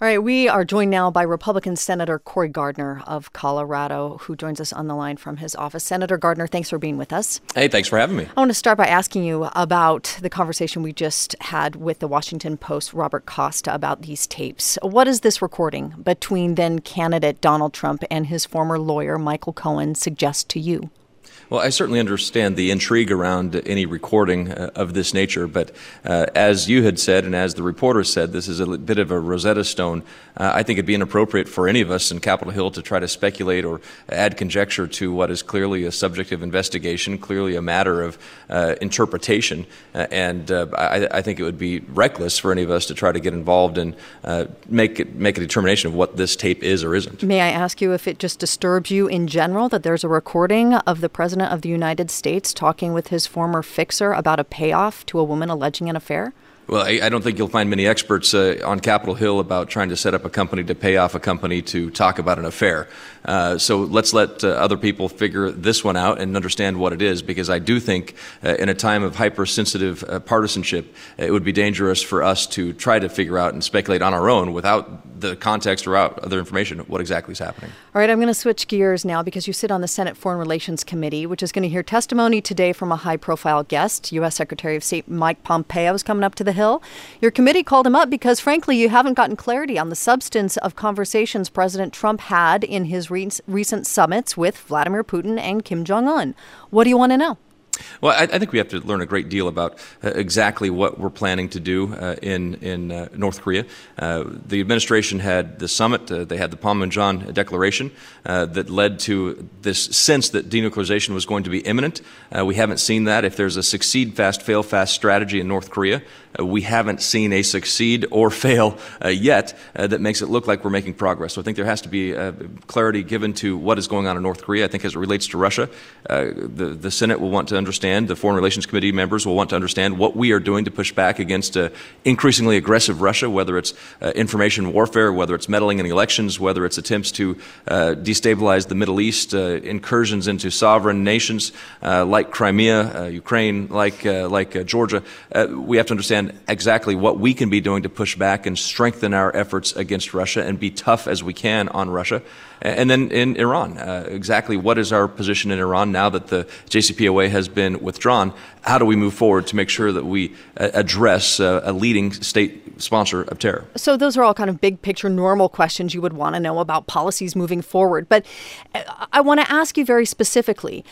All right, we are joined now by Republican Senator Cory Gardner of Colorado, who joins us on the line from his office. Senator Gardner, thanks for being with us. Hey, thanks for having me. I want to start by asking you about the conversation we just had with the Washington Post, Robert Costa, about these tapes. What does this recording between then candidate Donald Trump and his former lawyer, Michael Cohen, suggest to you? Well, I certainly understand the intrigue around any recording of this nature, but as you had said and as the reporter said, this is a bit of a Rosetta Stone. I think it'd be inappropriate for any of us in Capitol Hill to try to speculate or add conjecture to what is clearly a subject of investigation, clearly a matter of interpretation, and I think it would be reckless for any of us to try to get involved and make a determination of what this tape is or isn't. May I ask you if it just disturbs you in general that there's a recording of the President of the United States talking with his former fixer about a payoff to a woman alleging an affair? Well, I don't think you'll find many experts on Capitol Hill about trying to set up a company to pay off a company to talk about an affair. So let's let other people figure this one out and understand what it is, because I do think in a time of hypersensitive partisanship, it would be dangerous for us to try to figure out and speculate on our own without the context or out other information what exactly is happening. All right, I'm going to switch gears now because you sit on the Senate Foreign Relations Committee, which is going to hear testimony today from a high-profile guest. U.S. Secretary of State Mike Pompeo is coming up to the Hill. Your committee called him up because, frankly, you haven't gotten clarity on the substance of conversations President Trump had in his recent summits with Vladimir Putin and Kim Jong-un. What do you want to know? Well, I think we have to learn a great deal about exactly what we're planning to do in North Korea. The administration had the summit. They had the Panmunjom Declaration that led to this sense that denuclearization was going to be imminent. We haven't seen that. If there's a succeed fast, fail fast strategy in North Korea, we haven't seen a succeed or fail yet that makes it look like we're making progress. So I think there has to be clarity given to what is going on in North Korea. I think as it relates to Russia, the Senate will want to understand, the Foreign Relations Committee members will want to understand what we are doing to push back against increasingly aggressive Russia, whether it's information warfare, whether it's meddling in elections, whether it's attempts to destabilize the Middle East, incursions into sovereign nations like Crimea, Ukraine, like Georgia. We have to understand exactly what we can be doing to push back and strengthen our efforts against Russia and be tough as we can on Russia. And then in Iran, exactly what is our position in Iran now that the JCPOA has been withdrawn? How do we move forward to make sure that we address a leading state sponsor of terror? So those are all kind of big picture normal questions you would want to know about policies moving forward. But I want to ask you very specifically,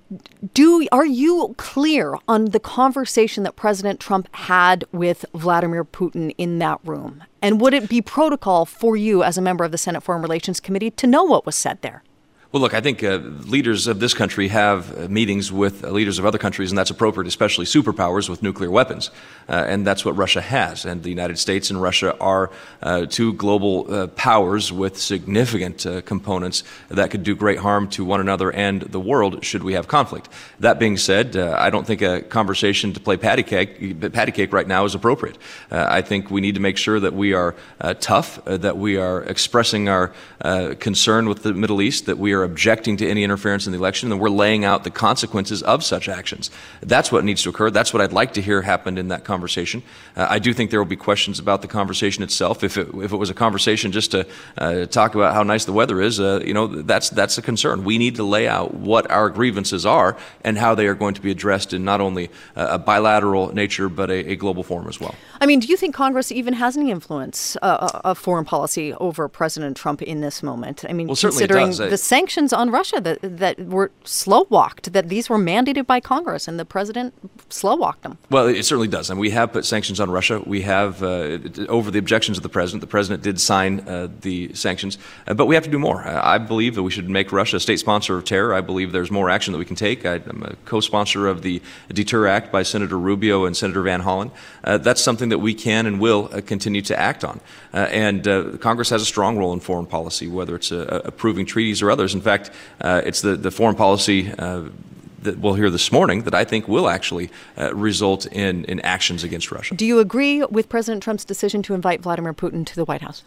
are you clear on the conversation that President Trump had with Vladimir Putin in that room? And would it be protocol for you as a member of the Senate Foreign Relations Committee to know what was said there? Well, look, I think leaders of this country have meetings with leaders of other countries, and that's appropriate, especially superpowers with nuclear weapons. And that's what Russia has. And the United States and Russia are two global powers with significant components that could do great harm to one another and the world should we have conflict. That being said, I don't think a conversation to play patty cake right now is appropriate. I think we need to make sure that we are tough, that we are expressing our concern with the Middle East, that we are objecting to any interference in the election, and we're laying out the consequences of such actions. That's what needs to occur. That's what I'd like to hear happened in that conversation. I do think there will be questions about the conversation itself. If it was a conversation just to talk about how nice the weather is, that's a concern. We need to lay out what our grievances are and how they are going to be addressed in not only a bilateral nature, but a global forum as well. I mean, do you think Congress even has any influence of foreign policy over President Trump in this moment? I mean, well, considering the sanctions on Russia that were slow-walked, that these were mandated by Congress, and the president slow-walked them. Well, it certainly does. And we have put sanctions on Russia. We have, over the objections of the president did sign the sanctions. But we have to do more. I believe that we should make Russia a state sponsor of terror. I believe there's more action that we can take. I'm a co-sponsor of the Deter Act by Senator Rubio and Senator Van Hollen. That's something that we can and will continue to act on. And Congress has a strong role in foreign policy, whether it's approving treaties or others. In fact, it's the foreign policy that we'll hear this morning that I think will actually result in actions against Russia. Do you agree with President Trump's decision to invite Vladimir Putin to the White House?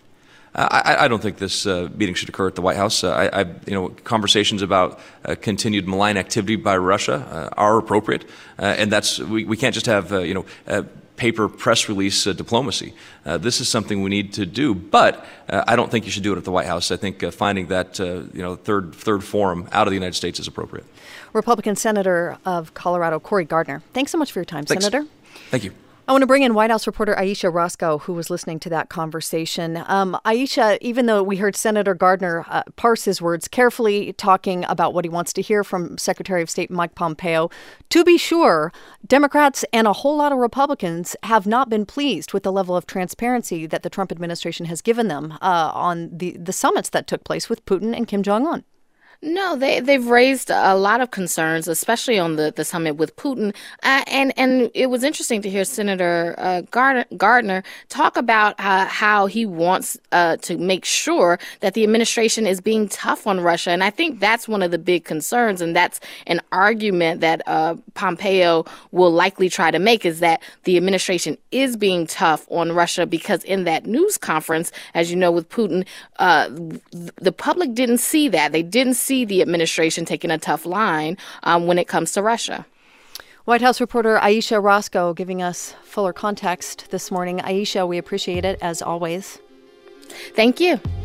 I don't think this meeting should occur at the White House. Conversations about continued malign activity by Russia are appropriate, and we can't just have paper press release diplomacy. This is something we need to do, but I don't think you should do it at the White House. I think finding that third forum out of the United States is appropriate. Republican Senator of Colorado, Cory Gardner. Thanks so much for your time, Thanks. Senator. Thank you. I want to bring in White House reporter Ayesha Rascoe, who was listening to that conversation. Ayesha, even though we heard Senator Gardner parse his words carefully, talking about what he wants to hear from Secretary of State Mike Pompeo, to be sure, Democrats and a whole lot of Republicans have not been pleased with the level of transparency that the Trump administration has given them on the summits that took place with Putin and Kim Jong-un. No, they've raised a lot of concerns, especially on the summit with Putin. And it was interesting to hear Senator Gardner talk about how he wants to make sure that the administration is being tough on Russia. And I think that's one of the big concerns. And that's an argument that Pompeo will likely try to make, is that the administration is being tough on Russia, because in that news conference, as you know, with Putin, the public didn't see that. They didn't see the administration taking a tough line when it comes to Russia. White House reporter Ayesha Rascoe giving us fuller context this morning. Ayesha, we appreciate it as always. Thank you.